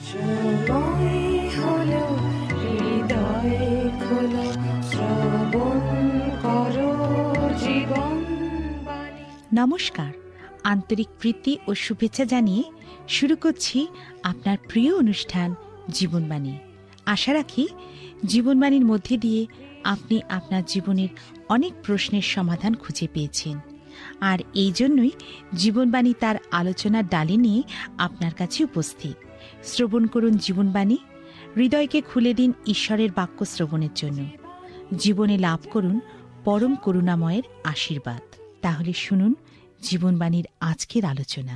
সময় হলো হৃদয় খোলো, শ্রবণ করো জীবন বাণী। নমস্কার, আন্তরিক প্রীতি ও শুভেচ্ছা জানিয়ে শুরু করছি আপনার প্রিয় অনুষ্ঠান জীবনবাণী। আশা রাখি জীবনবাণীর মধ্যে দিয়ে আপনি আপনার জীবনের অনেক প্রশ্নের সমাধান খুঁজে পেয়েছেন, আর এই জন্যই জীবনবাণী তার আলোচনার ডালি নিয়ে আপনার কাছে উপস্থিত। শ্রবণ করুন জীবনবাণী, হৃদয়কে খুলে দিন ঈশ্বরের বাক্য শ্রবণের জন্য। জীবনে লাভ করুন পরম করুণাময়ের আশীর্বাদ। তাহলে শুনুন জীবনবাণীর আজকের আলোচনা।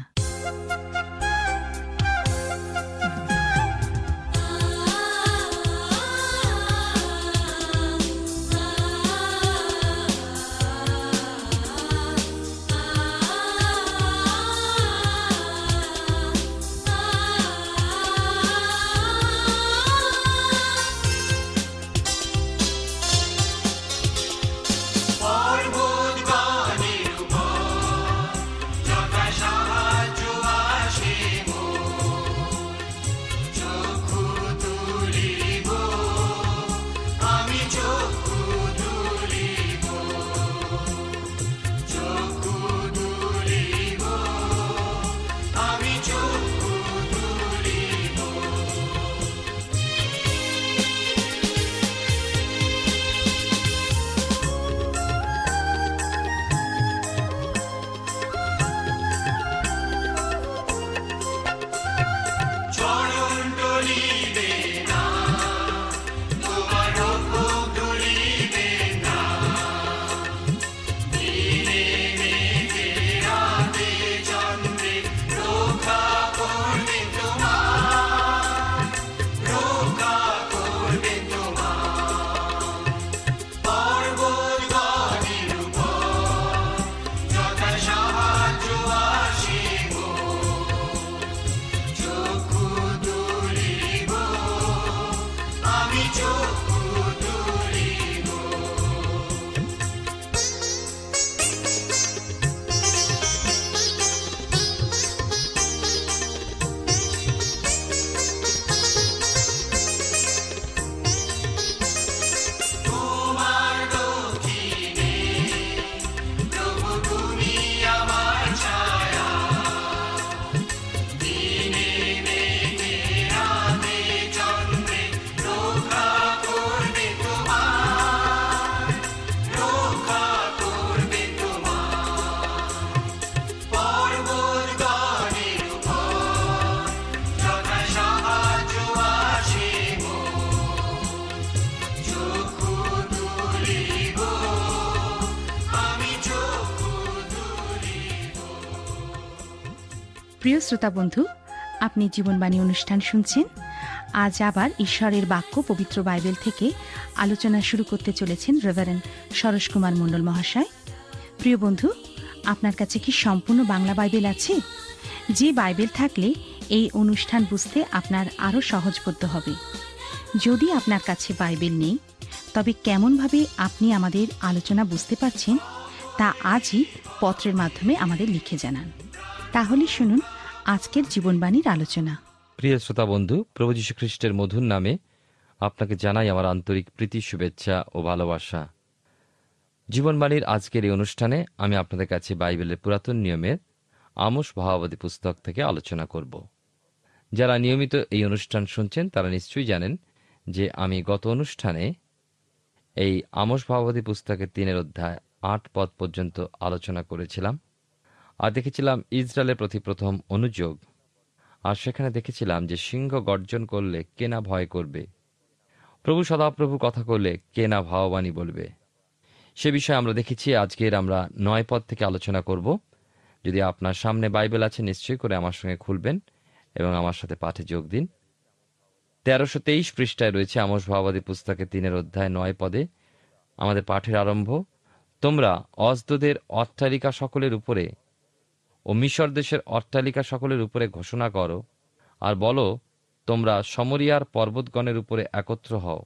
প্রিয় শ্রোতা বন্ধু, আপনি জীবনবাণী অনুষ্ঠান শুনছেন। আজ আবার ঈশ্বরের বাক্য পবিত্র বাইবেল থেকে আলোচনা শুরু করতে চলেছেন রেভারেন্ড সরোজ কুমার মণ্ডল মহাশয়। প্রিয় বন্ধু, আপনার কাছে কি সম্পূর্ণ বাংলা বাইবেল আছে? যে বাইবেল থাকলে এই অনুষ্ঠান বুঝতে আপনার আরও সহজবোধ্য হবে। যদি আপনার কাছে বাইবেল নেই, তবে কেমনভাবে আপনি আমাদের আলোচনা বুঝতে পারছেন তা আজই পত্রের মাধ্যমে আমাদের লিখে জানান। তাহলে শুনুন আজকের জীবনবাণীর আলোচনা। প্রিয় শ্রোতা বন্ধু, প্রভু যীশু খ্রিস্টের মধুর নামে আপনাকে জানাই আমার আন্তরিক প্রীতি, শুভেচ্ছা ও ভালোবাসা। জীবনবাণীর আজকের এই অনুষ্ঠানে আমি আপনাদের কাছে বাইবেলের পুরাতন নিয়মের আমোস ভাবাবতী পুস্তক থেকে আলোচনা করব। যারা নিয়মিত এই অনুষ্ঠান শুনছেন তারা নিশ্চয়ই জানেন যে আমি গত অনুষ্ঠানে এই আমোস ভাবাবতী পুস্তকের 3 অধ্যায় 8 পদ পর্যন্ত আলোচনা করেছিলাম, আর দেখেছিলাম ইসরায়েলের প্রতি প্রথম অনুযোগ। আর সেখানে দেখেছিলাম যে সিংহ গর্জন করলে কে না ভয় করবে, প্রভু সদাপ্রভু কথা করলে কে না ভাববাণী বলবে। সে বিষয়ে আমরা দেখেছি। আজকের আমরা 9 পদ থেকে আলোচনা করব। যদি আপনার সামনে বাইবেল আছে, নিশ্চয়ই করে আমার সঙ্গে খুলবেন এবং আমার সাথে পাঠে যোগ দিন। 1323 পৃষ্ঠায় রয়েছে আমোস ভাবাবতী পুস্তকের 3 অধ্যায় 9 পদে আমাদের পাঠের আরম্ভ। তোমরা অজদোদের অট্টালিকা সকলের উপরে ও মিশর দেশের অট্টালিকা সকলের উপরে ঘোষণা করো, আর বলো, তোমরা সমরিয়ার পর্বতগণের উপরে একত্র হও।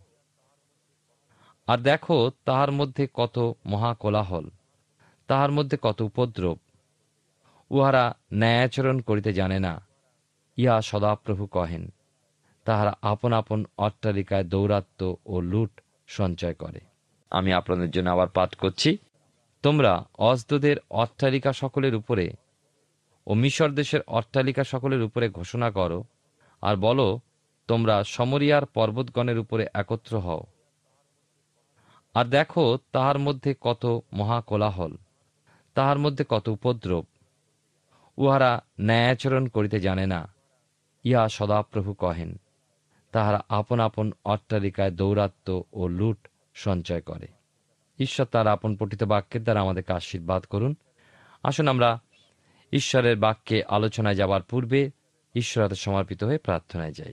আর দেখো, তাহার মধ্যে কত মহাকোলাহল, তাহার মধ্যে কত উপদ্রব। উহারা ন্যায়াচরণ করিতে জানে না, ইহা সদাপ্রভু কহেন। তাহারা আপন আপন অট্টালিকায় দৌরাত্ম্য ও লুট সঞ্চয় করে। আমি আপনাদের জন্য আবার পাঠ করছি। তোমরা অজদোদের অট্টালিকা সকলের উপরে ও মিশর দেশের অট্টালিকা সকলের উপরে ঘোষণা করো, আর বলো, তোমরা সমরিয়ার পর্বতগণের উপরে একত্র হও। আর দেখো, তাহার মধ্যে কত মহাকোলাহল, তাহার মধ্যে কত উপদ্রব। উহারা ন্যায়াচরণ করিতে জানে না, ইহা সদাপ্রভু কহেন। তাহারা আপন আপন অট্টালিকায় দৌরাত্ম্য ও লুট সঞ্চয় করে। ঈশ্বর তার আপন পঠিত বাক্যের দ্বারা আমাদেরকে আশীর্বাদ করুন। আসুন আমরা ঈশ্বরের বাক্যে আলোচনায় যাবার পূর্বে ঈশ্বর হাতে সমর্পিত হয়ে প্রার্থনায় যাই।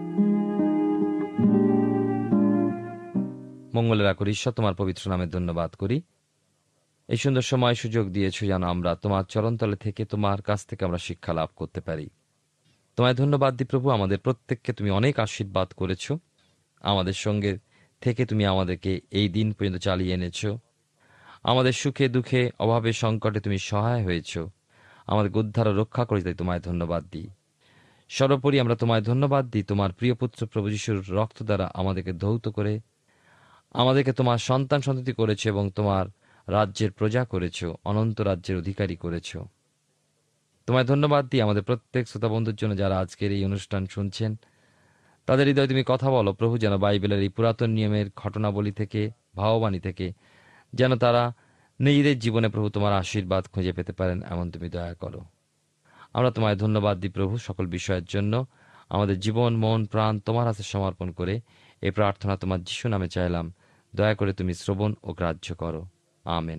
মঙ্গলেরা করি, ঈশ্বর তোমার পবিত্র নামে ধন্যবাদ করি। এই সুন্দর সময় সুযোগ দিয়েছ যেন আমরা তোমার চরণতলে থেকে, তোমার কাছ থেকে আমরা শিক্ষা লাভ করতে পারি। তোমায় ধন্যবাদ দিই প্রভু, আমাদের প্রত্যেককে তুমি অনেক আশীর্বাদ করেছ। আমাদের সঙ্গে থেকে তুমি আমাদেরকে এই দিন পর্যন্ত চালিয়ে এনেছ। আমাদের সুখে দুঃখে অভাবে সংকটে তুমি সহায় হয়েছ। আমাদেরকে উদ্ধার ও রক্ষা করে, তাই তোমায় ধন্যবাদ দিই। সর্বোপরি আমরা তোমায় ধন্যবাদ দিই, তোমার প্রিয় পুত্র প্রভু যিশুর রক্ত দ্বারা আমাদেরকে ধৌত করে আমাদেরকে তোমার সন্তান সন্ততি করেছ এবং তোমার রাজ্যের প্রজা করেছ, অনন্ত রাজ্যের অধিকারী করেছ। তোমায় ধন্যবাদ দিই আমাদের প্রত্যেক শ্রোতা বন্ধুর জন্য, যারা আজকের এই অনুষ্ঠান শুনছেন। তাদের হৃদয়ে তুমি কথা বলো প্রভু, যেন বাইবেলের এই পুরাতন নিয়মের ঘটনাবলী থেকে, ভাববাণী থেকে যেন তারা নিজেদের জীবনে প্রভু তোমার আশীর্বাদ খুঁজে পেতে পারেন, এমন তুমি দয়া করো। আমরা তোমায় ধন্যবাদ দিই প্রভু সকল বিষয়ের জন্য। আমাদের জীবন, মন, প্রাণ তোমার হাতে সমর্পণ করে এই প্রার্থনা তোমার যিশু নামে চাইলাম। দয়া করে তুমি শ্রবণ ও গ্রাহ্য করো। আমেন।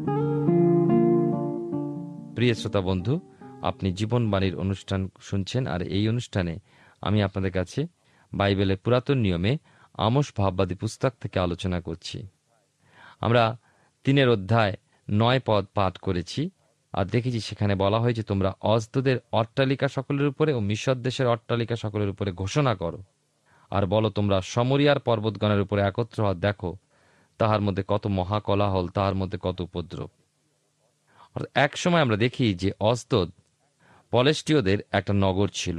প্রিয় শ্রোতা বন্ধু, আপনি জীবনবাণীর অনুষ্ঠান শুনছেন, আর এই অনুষ্ঠানে আমি আপনাদের কাছে বাইবেলের পুরাতন নিয়মে আমোস ভাববাদী পুস্তক থেকে আলোচনা করছি। আমরা 3 অধ্যায় 9 পদ পাঠ করেছি, আর দেখেছি সেখানে বলা হয়েছে, তোমরা অজদোদের অট্টালিকা সকলের উপরে ও মিশর দেশের অট্টালিকা সকলের উপরে ঘোষণা করো, আর বলো, তোমরা সমরিয়ার পর্বতগণের উপরে একত্র হও। দেখো, তাহার মধ্যে কত মহাকলাহল, তাহার মধ্যে কত উপদ্রব। এক সময় আমরা দেখি যে অজদোদ পলেষ্টীয়দের একটা নগর ছিল,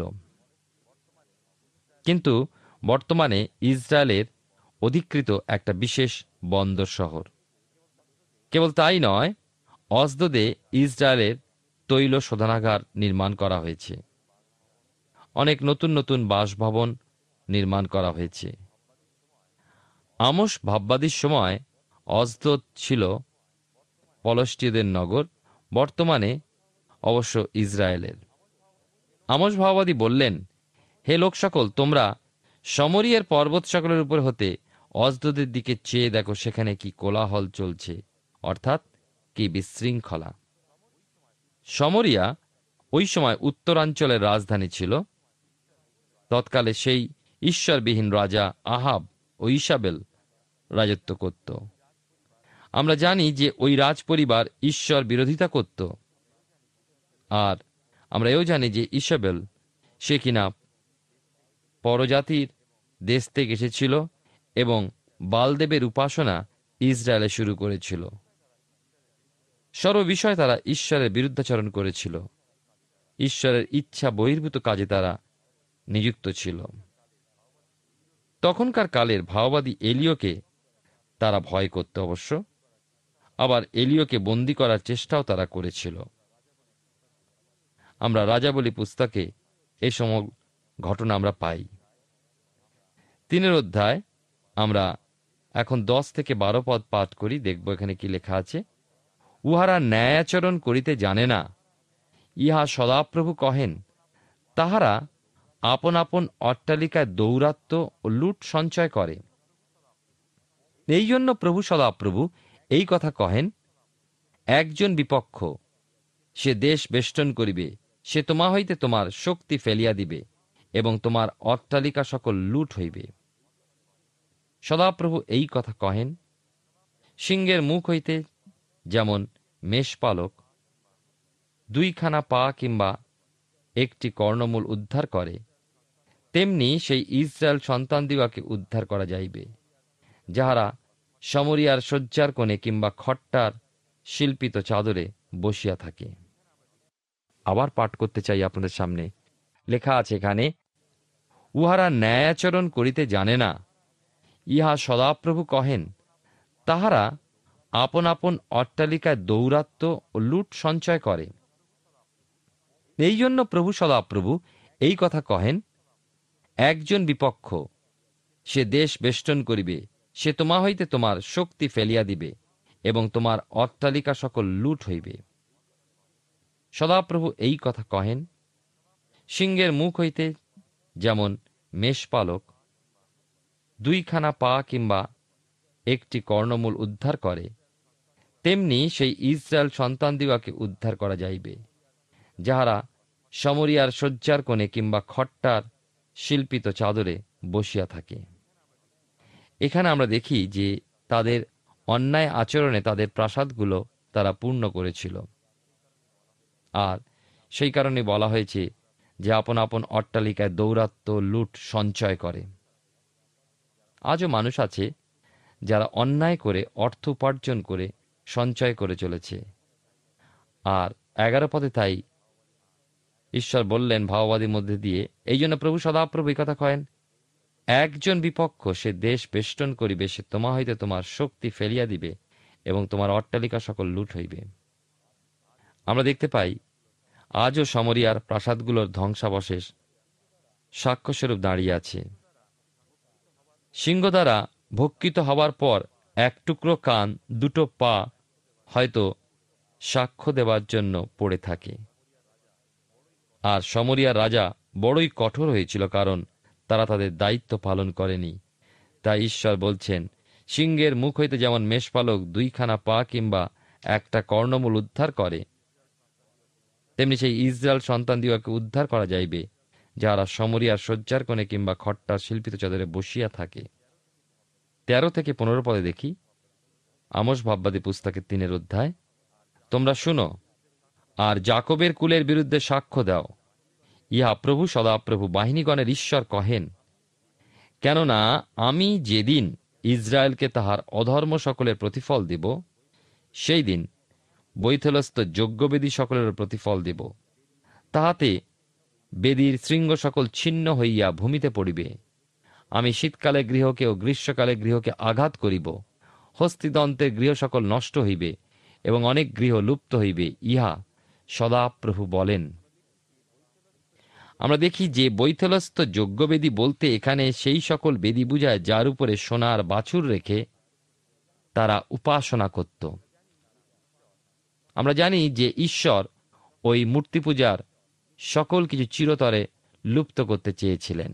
কিন্তু বর্তমানে ইসরায়েলের অধিকৃত একটা বিশেষ বন্দর শহর। কেবল তাই নয়, অজদোদে ইসরায়েলের তৈল শোধনাগার নির্মাণ করা হয়েছে। অনেক নতুন নতুন বাসভবন নির্মাণ করা হয়েছে। আমোস ভাববাদীর সময় অজদোদ ছিল পলেষ্টীয়দের নগর, বর্তমানে অবশ্য ইসরায়েলের। আমোস ভাববাদী বললেন, হে লোক সকল, তোমরা সমরিয়ার পর্বত সকলের উপর হতে অজদোদের দিকে চেয়ে দেখো, সেখানে কি কোলাহল চলছে, অর্থাৎ কি বিশৃঙ্খলা। সমরিয়া ওই সময় উত্তরাঞ্চলের রাজধানী ছিল। তৎকালে সেই ঈশ্বরবিহীন রাজা আহাব ও ইসাবেল রাজত্ব করত। আমরা জানি যে ওই রাজ পরিবার ঈশ্বর বিরোধিতা করত। আর আমরা এও জানি যে ইসাবেল, সে কিনা পরজাতির দেশ থেকে এসেছিল এবং বালদেবের উপাসনা ইসরায়েলে শুরু করেছিল। সর্ববিষয়ে তারা ঈশ্বরের বিরুদ্ধাচরণ করেছিল। ঈশ্বরের ইচ্ছা বহির্ভূত কাজে তারা নিযুক্ত ছিল। তখনকার কালের ভাওবাদী এলিয়কে তারা ভয় করত অবশ্য, আবার এলিয়কে বন্দী করার চেষ্টাও তারা করেছিল। আমরা রাজাবলী পুস্তকে এই সময় ঘটনা আমরা পাই। 3 অধ্যায় আমরা এখন 10 থেকে 12 পদ পাঠ করি, দেখব এখানে কি লেখা আছে। উহারা ন্যায়াচরণ করিতে জানে না, ইহা সদাপ্রভু কহেন। তাহারা আপন আপন অট্টালিকায় দৌরাত্ম্য ও লুট সঞ্চয় করে। এই জন্য প্রভু সদাপ্রভু এই কথা কহেন, একজন বিপক্ষ, সে দেশ বেষ্টন করিবে, সে তোমা হইতে তোমার শক্তি ফেলিয়া দিবে এবং তোমার অট্টালিকা সকল লুট হইবে। সদাপ্রভু এই কথা কহেন, সিংহের মুখ হইতে যেমন মেষপালক 2খানা পা কিংবা একটি কর্ণমূল উদ্ধার করে, তেমনি সেই ইসরায়েল সন্তানদিগকে উদ্ধার করা যাইবে, যাহারা সমরিয়ার শয্যার কোণে কিংবা খট্টার শিল্পিত চাদরে বসিয়া থাকে। আবার পাঠ করতে চাই আপনাদের সামনে। লেখা আছে এখানে, উহারা ন্যায় আচরণ করিতে জানে না, ইহা সদাপ্রভু কহেন। তাহারা আপন আপন অট্টালিকায় দৌরাত্ম্য ও লুট সঞ্চয় করে। এই জন্য প্রভু সদাপ্রভু এই কথা কহেন, একজন বিপক্ষ, সে দেশ বেষ্টন করিবে, সে তোমা হইতে তোমার শক্তি ফেলিয়া দিবে এবং তোমার অট্টালিকা সকল লুট হইবে। সদাপ্রভু এই কথা কহেন, সিংহের মুখ হইতে যেমন মেষপালক দুইখানা পা কিংবা একটি কর্ণমূল উদ্ধার করে, তেমনি সেই ইসরায়েল সন্তানদিগকে উদ্ধার করা যাইবে, যাহারা সমরিয়ার শয্যার কোণে কিংবা খট্টার শিল্পিত চাদরে বসিয়া থাকে। এখানে আমরা দেখি যে তাদের অন্যায় আচরণে তাদের প্রাসাদগুলো তারা পূর্ণ করেছিল, আর সেই কারণে বলা হয়েছে যে আপন আপন অট্টালিকায় দৌরাত্ম্য লুট সঞ্চয় করে। আজও মানুষ আছে যারা অন্যায় করে অর্থ উপার্জন করে সঞ্চয় করে চলেছে। আর 11 পদে তাই ঈশ্বর বললেন ভাববাদীর মধ্যে দিয়ে, এই জন্য প্রভু সদাপ্রভু এই কথা কহেন, একজন বিপক্ষ, সে দেশ বেষ্টন করিবে, সে তোমা হইতে তোমার শক্তি ফেলিয়া দিবে এবং তোমার অট্টালিকা সকল লুট হইবে। আমরা দেখতে পাই আজও সমরিয়ার প্রাসাদগুলোর ধ্বংসাবশেষ সাক্ষ্যস্বরূপ দাঁড়িয়ে আছে। সিংহ দ্বারা ভক্ষিত হবার পর এক টুকরো কান, দুটো পা হয়তো সাক্ষ্য দেবার জন্য পড়ে থাকে। আর সমরিয়ার রাজা বড়ই কঠোর হয়েছিল, কারণ তারা তাদের দায়িত্ব পালন করেনি। তাই ঈশ্বর বলছেন, সিংহের মুখ হইতে যেমন মেষপালক দুইখানা পা কিংবা একটা কর্ণমূল উদ্ধার করে, তেমনি সেই ইসরায়েল সন্তানদিগকে উদ্ধার করা যাইবে, যাহারা সমরিয়ার শয্যার কোণে কিংবা খট্টার শিল্পিত চাদরে বসিয়া থাকে। 13 থেকে 15 পদে দেখি, আমোস ভাববাদী পুস্তকের 3 অধ্যায়, তোমরা শুনো আর যাকবের কুলের বিরুদ্ধে সাক্ষ্য দাও, ইহা প্রভু সদাপ্রভু বাহিনীগণের ঈশ্বর কহেন। কেননা আমি যেদিন ইসরায়েলকে তাহার অধর্ম সকলের প্রতিফল দিব, সেই দিন বৈথলস্থ যজ্ঞবেদী সকলের প্রতিফল দিব। তাহাতে বেদীর শৃঙ্গ সকল ছিন্ন হইয়া ভূমিতে পড়িবে। আমি শীতকালে গৃহকে ও গ্রীষ্মকালে গৃহকে আঘাত করিব। হস্তিদন্তের গৃহ সকল নষ্ট হইবে এবং অনেক গৃহ লুপ্ত হইবে, ইহা সদাপ্রভু বলেন। আমরা দেখি যে বৈথলস্থ যজ্ঞবেদী বলতে এখানে সেই সকল বেদী বুঝায় যার উপরে সোনার বাছুর রেখে তারা উপাসনা করত। আমরা জানি যে ঈশ্বর ওই মূর্তি পূজার সকল কিছু চিরতরে লুপ্ত করতে চেয়েছিলেন।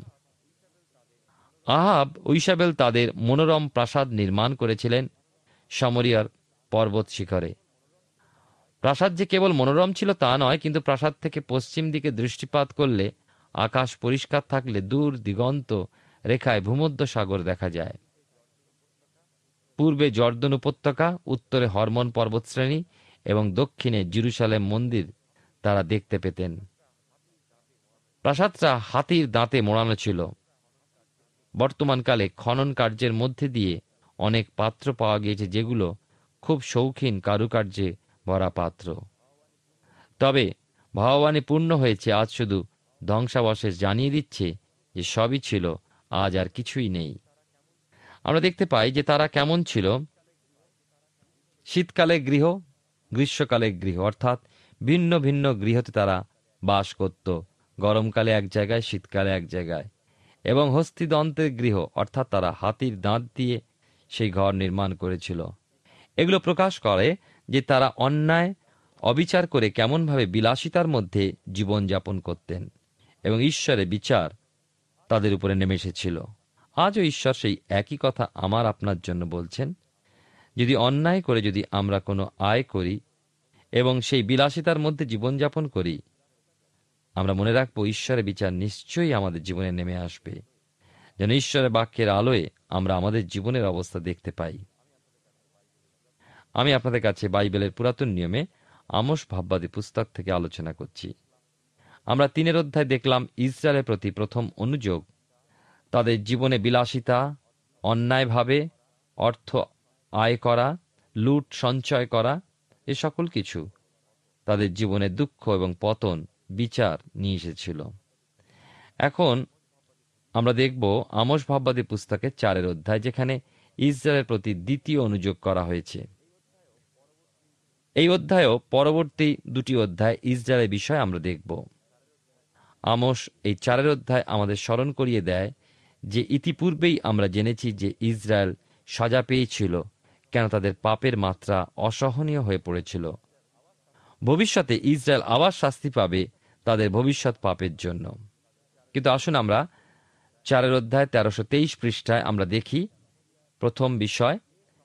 আহাব ও ইসাবেল তাদের মনোরম প্রাসাদ নির্মাণ করেছিলেন সমরিয়ার পর্বত শিখরে। প্রাসাদ যে কেবল মনোরম ছিল তা নয়, কিন্তু প্রাসাদ থেকে পশ্চিম দিকে দৃষ্টিপাত করলে আকাশ পরিষ্কার থাকলে দূর দিগন্ত রেখায় ভূমধ্য সাগর দেখা যায়। পূর্বে জর্দন উপত্যকা, উত্তরে হরমোন পর্বতশ্রেণী এবং দক্ষিণে জেরুজালেম মন্দির তারা দেখতে পেতেন। প্রাসাদটা হাতির দাঁতে মোড়ানো ছিল। বর্তমানকালে খনন কার্যের মধ্যে দিয়ে অনেক পাত্র পাওয়া গিয়েছে, যেগুলো খুব শৌখিন কারুকার্যে ভরা পাত্র। তবে ভাববাণী পূর্ণ হয়েছে, আজ শুধু ধ্বংসাবশেষ জানিয়ে দিচ্ছে যে সবই ছিল, আজ আর কিছুই নেই। আমরা দেখতে পাই যে তারা কেমন ছিল। শীতকালে গৃহ, গ্রীষ্মকালে গৃহ, অর্থাৎ ভিন্ন ভিন্ন গৃহতে তারা বাস করত। গরমকালে এক জায়গায়, শীতকালে এক জায়গায়। এবং হস্তিদন্তের গৃহ, অর্থাৎ তারা হাতির দাঁত দিয়ে সেই ঘর নির্মাণ করেছিল। এগুলো প্রকাশ করে যে তারা অন্যায় অবিচার করে কেমনভাবে বিলাসিতার মধ্যে জীবনযাপন করতেন এবং ঈশ্বরের বিচার তাদের উপরে নেমে এসেছিল। আজও ঈশ্বর সেই একই কথা আমার আপনার জন্য বলছেন। যদি অন্যায় করে যদি আমরা কোনো আয় করি এবং সেই বিলাসিতার মধ্যে জীবনযাপন করি, আমরা মনে রাখবো ঈশ্বরের বিচার নিশ্চয়ই আমাদের জীবনে নেমে আসবে, যেন ঈশ্বরের বাক্যের আলোয় আমরা আমাদের জীবনের অবস্থা দেখতে পাই। আমি আপনাদের কাছে বাইবেলের পুরাতন নিয়মে আমোস ভাববাদী পুস্তক থেকে আলোচনা করছি। আমরা 3 অধ্যায় দেখলাম ইসরায়েলের প্রতি প্রথম অনুযোগ, তাদের জীবনে বিলাসিতা, অন্যায়ভাবে অর্থ আয় করা, লুট সঞ্চয় করা, এ সকল কিছু তাদের জীবনে দুঃখ এবং পতন, বিচার নিয়ে এসেছিল। এখন আমরা দেখব আমোস ভাববাদী পুস্তকের 4 অধ্যায়, যেখানে ইসরায়েলের প্রতি দ্বিতীয় অনুযোগ করা হয়েছে। এই অধ্যায়ও পরবর্তী দুটি অধ্যায় ইসরায়েলের বিষয়ে আমরা দেখব। আমোস এই 4 অধ্যায় আমাদের স্মরণ করিয়ে দেয় যে ইতিপূর্বেই আমরা জেনেছি যে ইসরায়েল সাজা পেয়েছিল, কেন তাদের পাপের মাত্রা অসহনীয় হয়ে পড়েছিল। ভবিষ্যতে ইসরায়েল আবার শাস্তি পাবে তাদের ভবিষ্যৎ পাপের জন্য। কিন্তু আসুন আমরা 4 অধ্যায় 1323 পৃষ্ঠায় আমরা দেখি প্রথম বিষয়,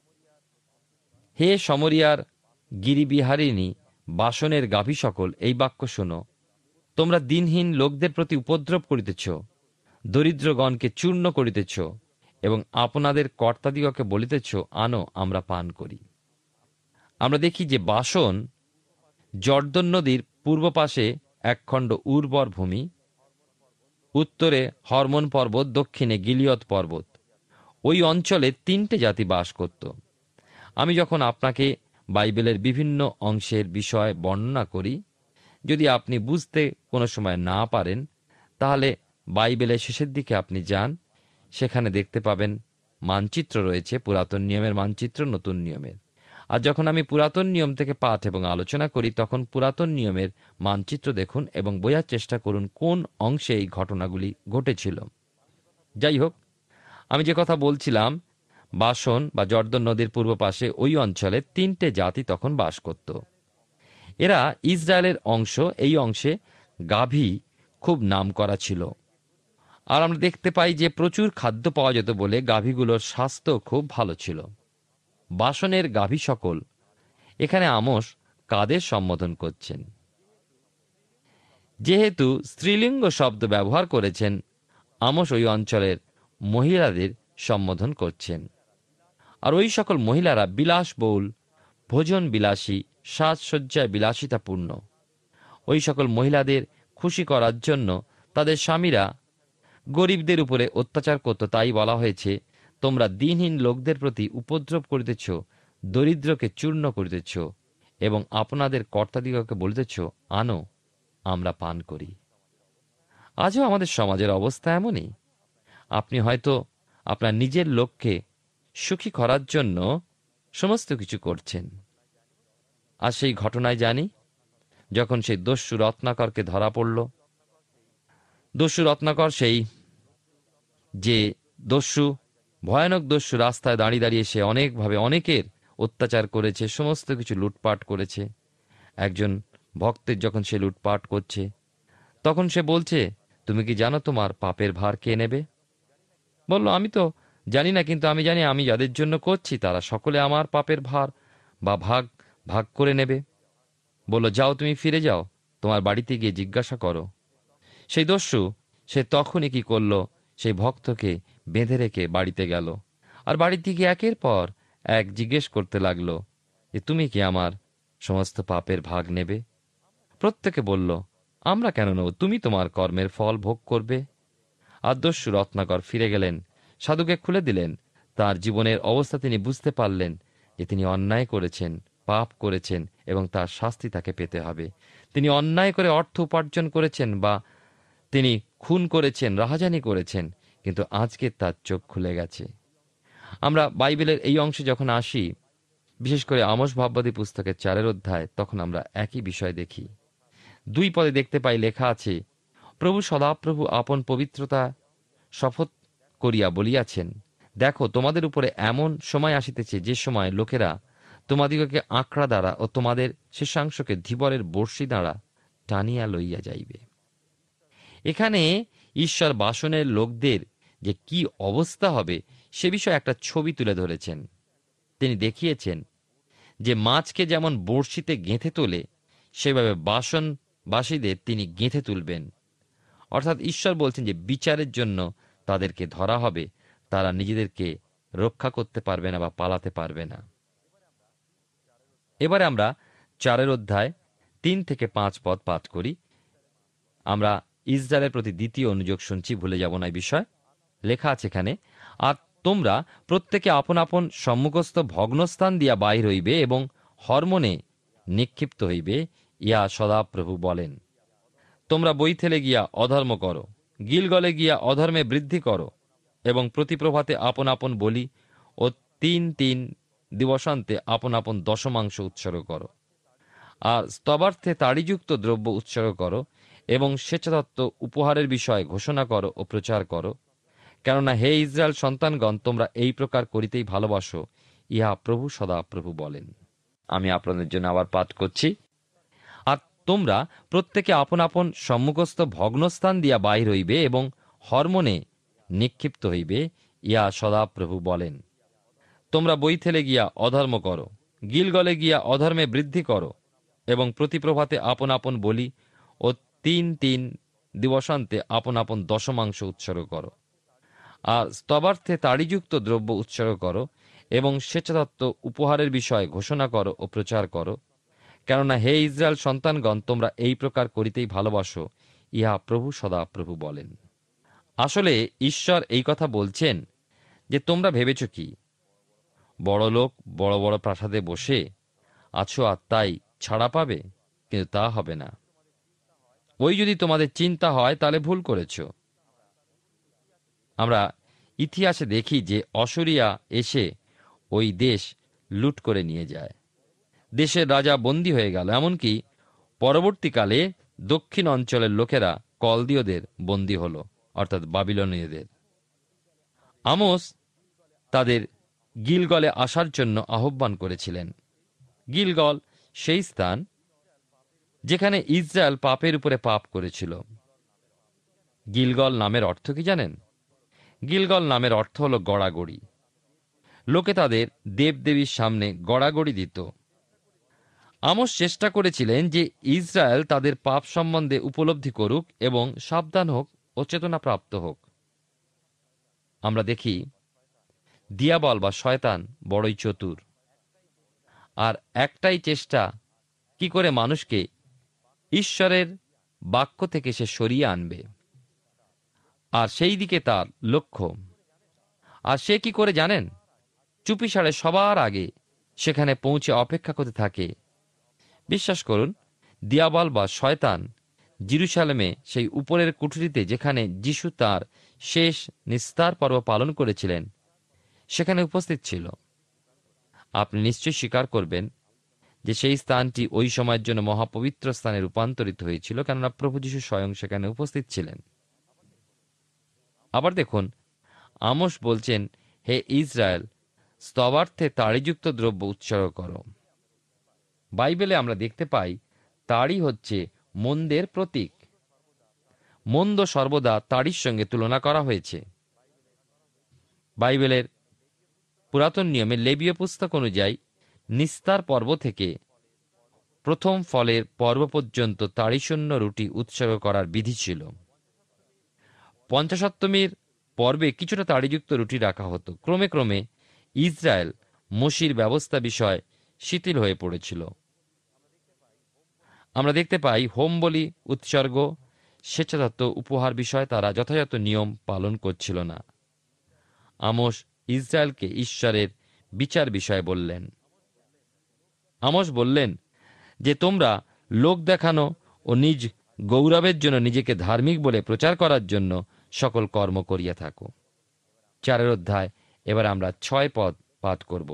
হে সমরিয়ার গিরিবিহারিণী বাসনের গাভী সকল, এই বাক্য শোনো। তোমরা দিনহীন লোকদের প্রতি উপদ্রব করিতেছ, দরিদ্রগণকে চূর্ণ করিতেছ এবং আপনাদের কর্তাদিগকে বলিতেছ, আনো আমরা পান করি। আমরা দেখি যে বাসন জর্দন নদীর পূর্ব পাশে একখণ্ড উর্বর ভূমি, উত্তরে হরমোন পর্বত, দক্ষিণে গিলিয়ত পর্বত। ওই অঞ্চলে 3টে জাতি বাস করত। আমি যখন আপনাকে বাইবেলের বিভিন্ন অংশের বিষয় বর্ণনা করি, যদি আপনি বুঝতে কোনো সময় না পারেন, তাহলে বাইবেলের শেষের দিকে আপনি যান, সেখানে দেখতে পাবেন মানচিত্র রয়েছে, পুরাতন নিয়মের মানচিত্র, নতুন নিয়মের। আর যখন আমি পুরাতন নিয়ম থেকে পাঠ এবং আলোচনা করি, তখন পুরাতন নিয়মের মানচিত্র দেখুন এবং বোঝার চেষ্টা করুন কোন অংশে এই ঘটনাগুলি ঘটেছিল। যাই হোক, আমি যে কথা বলছিলাম, বাসন বা জর্দন নদীর পূর্ব পাশে ওই অঞ্চলে 3টে জাতি তখন বাস করত। এরা ইসরায়েলের অংশ। এই অংশে গাভী খুব নাম করা ছিল। আর আমরা দেখতে পাই যে প্রচুর খাদ্য পাওয়া যেত বলে গাভীগুলোর স্বাস্থ্য খুব ভালো ছিল। বাসনের গাভী সকল, এখানে আমোস কাদের সম্বোধন করছেন? যেহেতু স্ত্রীলিঙ্গ শব্দ ব্যবহার করেছেন, আমোস ওই অঞ্চলের মহিলাদের সম্বোধন করছেন। আর ওই সকল মহিলারা বিলাসবহুল, ভোজন বিলাসী, সাজসজ্জায় বিলাসিতাপূর্ণ। ওই সকল মহিলাদের খুশি করার জন্য তাদের স্বামীরা গরিবদের উপরে অত্যাচার করত। তাই বলা হয়েছে, তোমরা দিনহীন লোকদের প্রতি উপদ্রব করিতেছ, দরিদ্রকে চূর্ণ করিতেছ এবং আপনাদের কর্তাদিগকে বলিতেছ, আনো আমরা পান করি। আজও আমাদের সমাজের অবস্থা এমনই। আপনি হয়তো আপনার নিজের লোককে সুখী করার জন্য সমস্ত কিছু করছেন। আর সেই ঘটনায় জানি, যখন সেই দস্যু রত্নাকরকে ধরা পড়ল, দস্যু রত্নাকর, সেই যে দস্যু, ভয়ানক দস্যু, রাস্তায় দাঁড়িয়ে দাঁড়িয়ে সে অনেকভাবে অনেকের অত্যাচার করেছে, সমস্ত কিছু লুটপাট করেছে। একজন ভক্তের যখন সে লুটপাট করছে, তখন সে বলছে, তুমি কি জানো তোমার পাপের ভার কে নেবে? বলল, আমি তো জানি না, কিন্তু আমি জানি আমি যাদের জন্য করছি তারা সকলে আমার পাপের ভার বা ভাগ ভাগ করে নেবে। বলল, যাও তুমি ফিরে যাও, তোমার বাড়িতে গিয়ে জিজ্ঞাসা করো। সেই দস্যু সে তখনই কি করল, সেই ভক্তকে বেঁধে রেখে বাড়িতে গেল। আর বাড়িতে গিয়ে একের পর এক জিজ্ঞেস করতে লাগলো যে তুমি কি আমার সমস্ত পাপের ভাগ নেবে? প্রত্যেকে বলল, আমরা কেন নেব, তুমি তোমার কর্মের ফল ভোগ করবে। আর দস্যু রত্নাকর ফিরে গেলেন, সাধুকে খুলে দিলেন। তার জীবনের অবস্থা তিনি বুঝতে পারলেন যে তিনি অন্যায় করেছেন, পাপ করেছেন এবং তার শাস্তি তাকে পেতে হবে। তিনি অন্যায় করে অর্থ উপার্জন করেছেন বা তিনি খুন করেছেন, রাহাজানি করেছেন, কিন্তু আজকে তার চোখ খুলে গেছে। আমরা বাইবেলের এই অংশে যখন আসি, বিশেষ করে আমোস ভাববাদী পুস্তকের 4 অধ্যায়, তখন আমরা একই বিষয় দেখি। 2 পদে দেখতে পাই, লেখা আছে, প্রভু সদাপ্রভু আপন পবিত্রতা শপথ করিয়া বলিয়াছেন, দেখো তোমাদের উপরে এমন সময় আসিতেছে, যে সময় লোকেরা তোমাদিগকে আঁকড়া দ্বারা ও তোমাদের শেষাংশকে ধীবরের বর্ষি দ্বারা টানিয়া লইয়া যাইবে। এখানে ঈশ্বর বাসনের লোকদের যে কি অবস্থা হবে সে বিষয়ে একটা ছবি তুলে ধরেছেন। তিনি দেখিয়েছেন যে মাছকে যেমন বড়শিতে গেঁথে তোলে, সেভাবে বাসনবাসীদের তিনি গেঁথে তুলবেন। অর্থাৎ ঈশ্বর বলছেন যে বিচারের জন্য তাদেরকে ধরা হবে, তারা নিজেদেরকে রক্ষা করতে পারবে না বা পালাতে পারবে না। এবারে আমরা 4 অধ্যায় 3 থেকে 5 পদ পাঠ করি। আমরা ইসরায়েলের প্রতি দ্বিতীয় অনুযোগ শুনছি, ভুলে যাব না এই বিষয়। লেখা আছে এখানে, আর তোমরা প্রত্যেকে আপন আপন সম্মুখস্থ ভগ্নস্থান দিয়া বাহির হইবে এবং হরমোনে নিক্ষিপ্ত হইবে, ইয়া সদাপ্রভু বলেন। তোমরা বইথেলে গিয়া অধর্ম করো, গিলগলে গিয়া অধর্মে বৃদ্ধি করো, এবং প্রতি প্রভাতে আপন আপন বলি ও 3 দিবসান্তে আপন আপন দশমাংশ উৎসর্গ করো। আর স্তবার্থে তাড়িযুক্ত দ্রব্য উৎসর্গ করো, এবং স্বেচ্ছাদত্ত উপহারের বিষয়ে ঘোষণা করো ও প্রচার করো। কেননা হে ইসরায়েল সন্তানগণ, তোমরা এই প্রকার করিতেই ভালোবাসো, ইহা প্রভু সদাপ্রভু বলেন। আমি আপনাদের জন্য আবার পাঠ করছি। আর তোমরা প্রত্যেকে আপন আপন সম্মুখস্থ ভগ্নস্থান দিয়া বাহির হইবে এবং হরমোনে নিক্ষিপ্ত হইবে, ইয়া সদাপ্রভু বলেন। তোমরা বৈথেলে গিয়া অধর্ম করো, গিলগলে গিয়া অধর্মে বৃদ্ধি করো, এবং প্রতি প্রভাতে আপন আপন বলি ও 3 দিবসান্তে আপন আপন দশমাংশ উৎসর্গ করো। আর স্তবার্থে তাড়িযুক্ত দ্রব্য উৎসর্গ করো, এবং স্বেচ্ছাদত্ত উপহারের বিষয়ে ঘোষণা করো ও প্রচার করো। কেননা হে ইসরায়েল সন্তানগণ, তোমরা এই প্রকার করিতেই ভালোবাসো, ইহা প্রভু সদাপ্রভু বলেন। আসলে ঈশ্বর এই কথা বলছেন যে তোমরা ভেবেছ কি বড় লোক বড় বড় প্রাসাদে বসে আছো আর তাই ছাড়া পাবে? কিন্তু তা হবে না। ওই যদি তোমাদের চিন্তা হয় তাহলে ভুল করেছ। আমরা ইতিহাসে দেখি যে অসুরিয়া এসে ওই দেশ লুট করে নিয়ে যায়, দেশের রাজা বন্দী হয়ে গেল। এমনকি পরবর্তীকালে দক্ষিণ অঞ্চলের লোকেরা কলদীয়দের বন্দী হল, অর্থাৎ বাবিলনীয়দের। আমোস তাদের গিলগলে আসার জন্য আহ্বান করেছিলেন। গিলগল সেই স্থান যেখানে ইসরায়েল পাপের উপরে পাপ করেছিল। গিলগল নামের অর্থ কি জানেন? গিলগল নামের অর্থ হল গড়াগড়ি। লোকে তাদের দেবদেবীর সামনে গড়াগড়ি দিত। আমোস চেষ্টা করেছিলেন যে ইসরায়েল তাদের পাপ সম্বন্ধে উপলব্ধি করুক এবং সাবধান হোক ও চেতনা প্রাপ্ত হোক। আমরা দেখি দিয়াবল বা শয়তান বড়ই চতুর, আর একটাই চেষ্টা কি করে মানুষকে ঈশ্বরের বাক্য থেকে সে সরিয়ে আনবে, আর সেই দিকে তার লক্ষ্য। আর সে কি করে জানেন? চুপিসারে সবার আগে সেখানে পৌঁছে অপেক্ষা করতে থাকে। বিশ্বাস করুন, দিয়াবল বা শয়তান জেরুজালেমে সেই উপরের কুঠরিতে যেখানে যিশু তার শেষ নিস্তার পর্ব পালন করেছিলেন সেখানে উপস্থিত ছিল। আপনি নিশ্চয়ই স্বীকার করবেন যে সেই স্থানটি ওই সময়ের জন্য মহাপবিত্র স্থানে রূপান্তরিত হয়েছিল, কেননা প্রভু যিশু স্বয়ং সেখানে উপস্থিত ছিলেন। আবার দেখুন, আমোস বলছেন, হে ইসরায়েল, স্তবার্থে তাড়িযুক্ত দ্রব্য উৎসর্গ করো। বাইবেলে আমরা দেখতে পাই তাড়ি হচ্ছে মন্দের প্রতীক। মন্দ সর্বদা তাড়ির সঙ্গে তুলনা করা হয়েছে। বাইবেলের পুরাতন নিয়মে লেবীয় পুস্তক অনুযায়ী নিস্তার পর্ব থেকে প্রথম ফলের পর্ব পর্যন্ত তাড়িশূন্য রুটি উৎসর্গ করার বিধি ছিল। পঞ্চাশত্তমীর পর্বে কিছুটা তাড়িযুক্ত রুটি রাখা হতো। ক্রমে ক্রমে ইসরায়েল মসির ব্যবস্থা বিষয় শিথিল হয়ে পড়েছিল। আমরা দেখতে পাই হোম বলি, উৎসর্গ, স্বেচ্ছাদত্ত উপহার বিষয়ে তারা যথাযথ নিয়ম পালন করছিল না। আমোস ইসরায়েলকে ঈশ্বরের বিচার বিষয়ে বললেন। আমোস বললেন যে তোমরা লোক দেখানো ও নিজ গৌরবের জন্য নিজেকে ধার্মিক বলে প্রচার করার জন্য সকল কর্ম করিয়া থাকো। 4 অধ্যায় এবার আমরা 6 পদ পাঠ করব।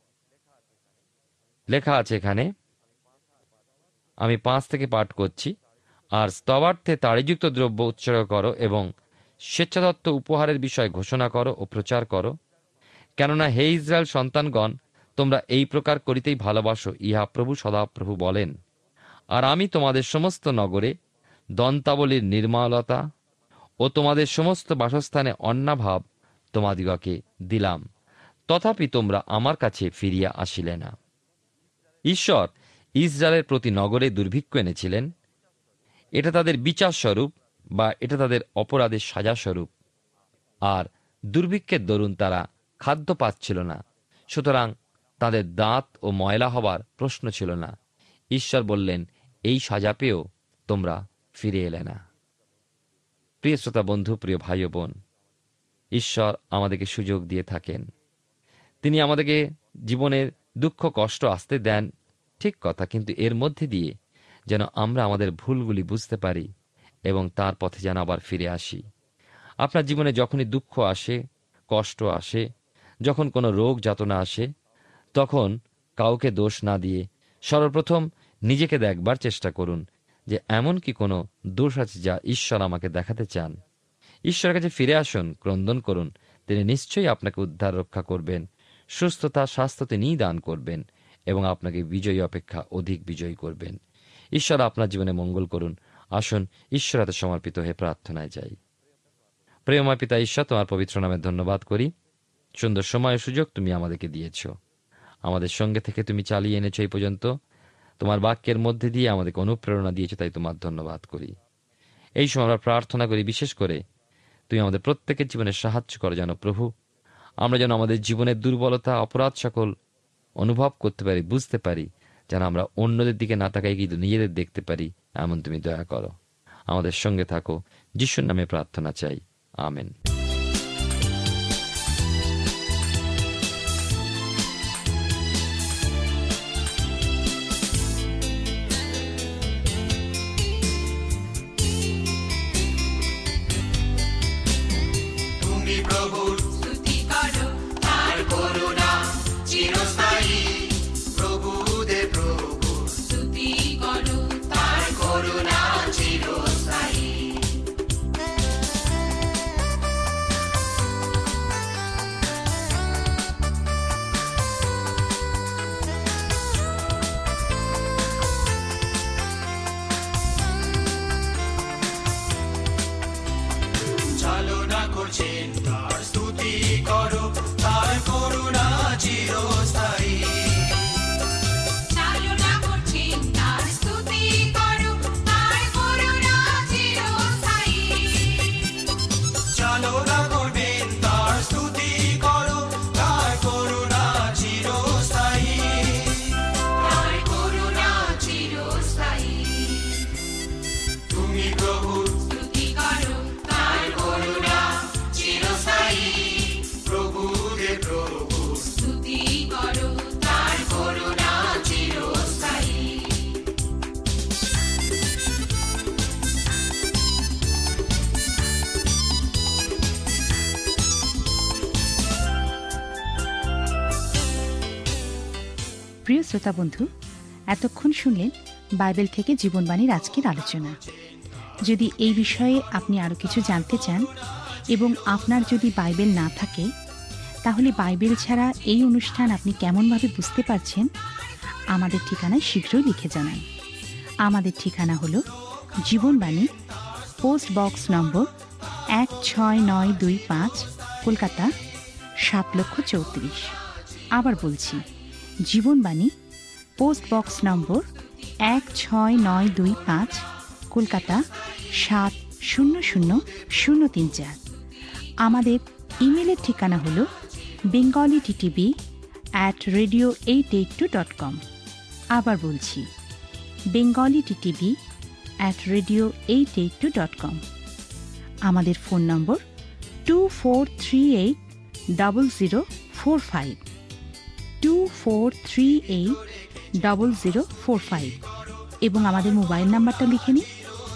লেখা আছে এখানে, আমি 5 থেকে পাঠ করছি। আর স্তবার্থে তাড়িযুক্ত দ্রব্য উৎসর্গ করো এবং স্বেচ্ছাদত্ত উপহারের বিষয় ঘোষণা করো ও প্রচার করো। কেননা হে ইসরায়েল সন্তানগণ, তোমরা এই প্রকার করিতেই ভালোবাসো, ইহা প্রভু সদাপ্রভু বলেন। আর আমি তোমাদের সমস্ত নগরে দন্তাবলীর নির্মলতা ও তোমাদের সমস্ত বাসস্থানে অন্নাভাব তোমাদিগকে দিলাম, তথাপি তোমরা আমার কাছে ফিরিয়া আসিলে না। ঈশ্বর ইসরায়েলের প্রতি নগরে দুর্ভিক্ষ এনেছিলেন। এটা তাদের বিচার স্বরূপ বা এটা তাদের অপরাধের সাজা স্বরূপ। আর দুর্ভিক্ষের দরুন তারা খাদ্য পাচ্ছিল না, সুতরাং তাদের দাঁত ও ময়লা হবার প্রশ্ন ছিল না। ঈশ্বর বললেন, এই সাজা পেয়েও তোমরা ফিরে এলে না। প্রিয় শ্রোতা বন্ধু, প্রিয় ভাই ও বোন, ঈশ্বর আমাদেরকে সুযোগ দিয়ে থাকেন। তিনি আমাদেরকে জীবনের দুঃখ কষ্ট আসতে দেন, ঠিক কথা, কিন্তু এর মধ্যে দিয়ে যেন আমরা আমাদের ভুলগুলি বুঝতে পারি এবং তার পথে যেন আবার ফিরে আসি। আপনার জীবনে যখনই দুঃখ আসে, কষ্ট আসে, যখন কোনো রোগ যাতনা আসে, তখন কাউকে দোষ না দিয়ে সর্বপ্রথম নিজেকে দেখবার চেষ্টা করুন যে এমন কি কোনো দোষ আছে যা ঈশ্বর আমাকে দেখাতে চান। ঈশ্বরের কাছে ফিরে আসুন, ক্রন্দন করুন। তিনি নিশ্চয়ই আপনাকে উদ্ধার রক্ষা করবেন, সুস্থতা স্বাস্থ্য তিনিই দান করবেন এবং আপনাকে বিজয়ী অপেক্ষা অধিক বিজয়ী করবেন। ঈশ্বর আপনার জীবনে মঙ্গল করুন। আসুন ঈশ্বর হাতে সমর্পিত হয়ে প্রার্থনায় যাই। প্রেমময় পিতা ঈশ্বর, তোমার পবিত্র নামে ধন্যবাদ করি। সুন্দর সময় ও সুযোগ তুমি আমাদেরকে দিয়েছ, আমাদের সঙ্গে থেকে তুমি চালিয়ে এনেছ এই পর্যন্ত। তোমার বাক্যের মধ্যে দিয়ে আমাদেরকে অনুপ্রেরণা দিয়েছ, তাই তোমার ধন্যবাদ করি। এই সময় আমরা প্রার্থনা করি, বিশেষ করে তুমি আমাদের প্রত্যেকের জীবনে সাহায্য করো যেন প্রভু, আমরা যেন আমাদের জীবনের দুর্বলতা অপরাধ সকল অনুভব করতে পারি, বুঝতে পারি, যেন আমরা অন্যদের দিকে না তাকাই কিন্তু নিজেদের দেখতে পারি, এমন তুমি দয়া করো। আমাদের সঙ্গে থাকো, যিশুর নামে প্রার্থনা চাই, আমেন। প্রিয় শ্রোতা বন্ধু, এতক্ষণ শুনলেন বাইবেল থেকে জীবনবাণীর আজকের আলোচনা। যদি এই বিষয়ে আপনি আরও কিছু জানতে চান এবং আপনার যদি বাইবেল না থাকে, তাহলে বাইবেল ছাড়া এই অনুষ্ঠান আপনি কেমনভাবে বুঝতে পারছেন, আমাদের ঠিকানায় শীঘ্রই লিখে জানান। আমাদের ঠিকানা হল জীবনবাণী, পোস্ট বক্স নম্বর 16925, কলকাতা 7,34,000। আবার বলছি, জীবনবাণী, পোস্ট বক্স নম্বর 16925, কলকাতা 7,000,034। আমাদের ইমেলের ঠিকানা হল bengali@radio882.com। আবার বলছি, bengali@radio882.com। আমাদের ফোন নম্বর 24380045, 24380045 এবং আমাদের মোবাইল নাম্বারটা লিখে নিন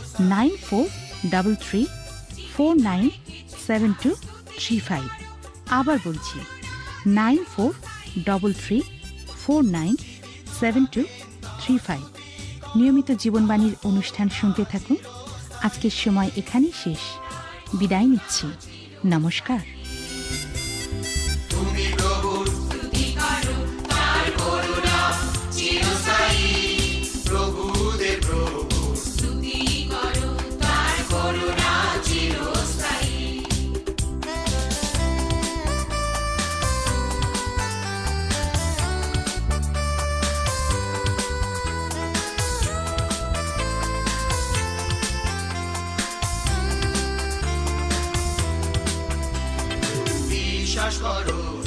9433497235। আবার বলছি, 9433497235। নিয়মিত জীবনবাণীর অনুষ্ঠান শুনতে থাকুন। আজকের সময় এখানেই শেষ। বিদায় নিচ্ছি। নমস্কার। বিশ্বাস করো